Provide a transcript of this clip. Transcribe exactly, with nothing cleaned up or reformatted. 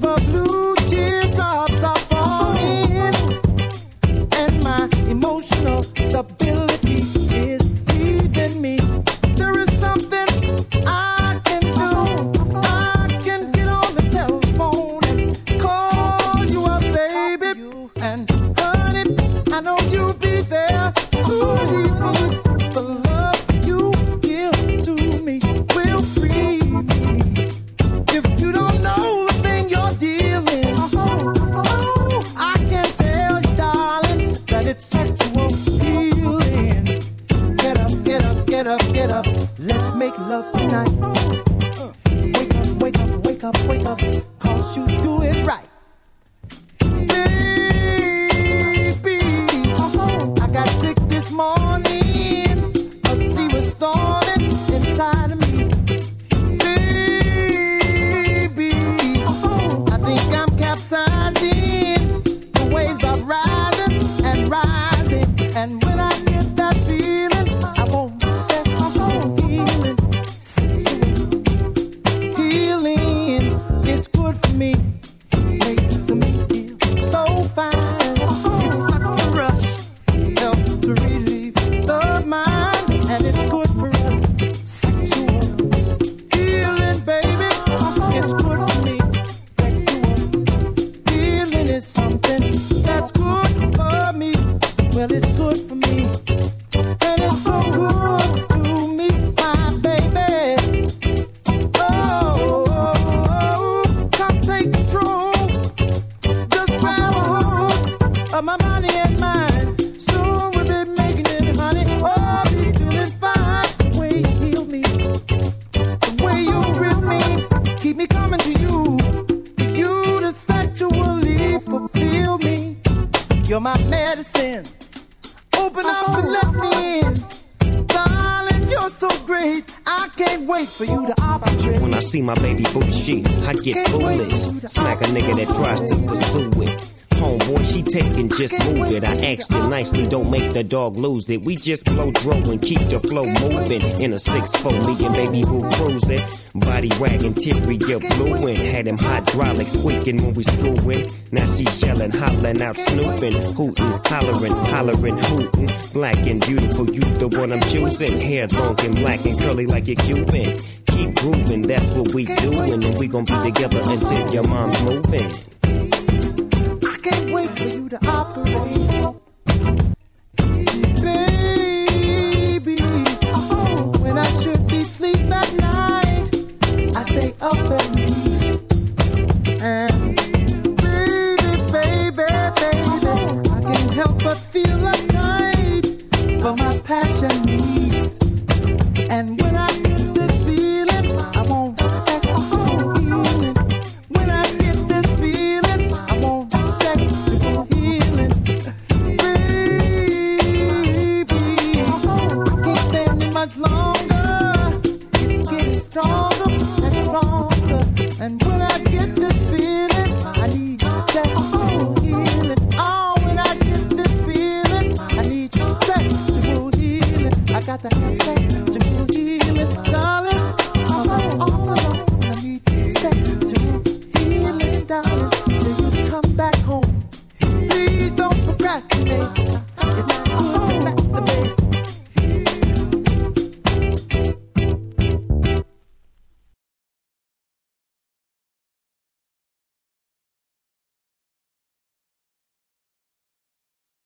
the blue teardrops are falling, and my emotional stability is leaving me. There is something I can do. I can get on the telephone and call you up, baby. And honey, I know you'll be there to leave me. The love you give to me will free me. If you don't know the thing you're dealing, oh, I can tell you, darling, that it's sexual healing. Get up, get up, get up, get up. Let's make love tonight. Wake up, wake up, wake up, wake up, 'cause you do it right. Baby, I got sick this morning. A sea was storming inside of me. Baby, I think I'm capsizing. The waves are rising and rising. And when I get that feeling, I won't set my whole healing. Sexual healing, it's good for me. Makes me feel so fine. It's such a rush, helps to relieve the mind, and it's good for us. Sexual healing, baby, it's good for me. Sexual healing is something that's good for me. Well, it's good for me, and it's so good to me, my baby. Oh, come take control. Just grab a hold of my body and mind. Soon we'll be making it, honey. Oh, be feeling fine. The way you heal me, the way you rip me, keep me coming to you. You to sexually fulfill me. You're my medicine. Open up and let me in. Darling, you're so great. I can't wait for you to operate. When I see my baby boo shit, I get foolish. Smack a nigga that tries to pursue it. Homeboy, she taking, just move it. I asked you nicely, don't make the dog lose it. We just blow dro and keep the flow moving. In a six four, me and baby boo cruising. Body wagging, teary, you blueing. Had him hydraulic squeaking when we screwing. Now she's yelling, hollering out, snooping, hooting, hollering, hollering, hooting. Black and beautiful, you the one I'm choosing. Hair long and black and curly like a Cuban. Keep grooving, that's what we doing. And we gon' be together until your mom's moving. Can't wait for you to operate. Baby, oh, when I should be asleep at night, I stay up at night. And baby, baby, baby, I can't help but feel uptight for my passion needs. And when I get this feeling, I won't sexual healing. When I get this feeling, I won't sexual healing. Baby, I can't stand it much longer. It's getting stronger and stronger. And when I get this feeling, I need sexual healing. Oh, when I get this feeling, I need sexual healing. I got to have sexual healing, darling. 'Cause I'm all alone. I need sexual healing, darling. Till you come back home. Please don't procrastinate.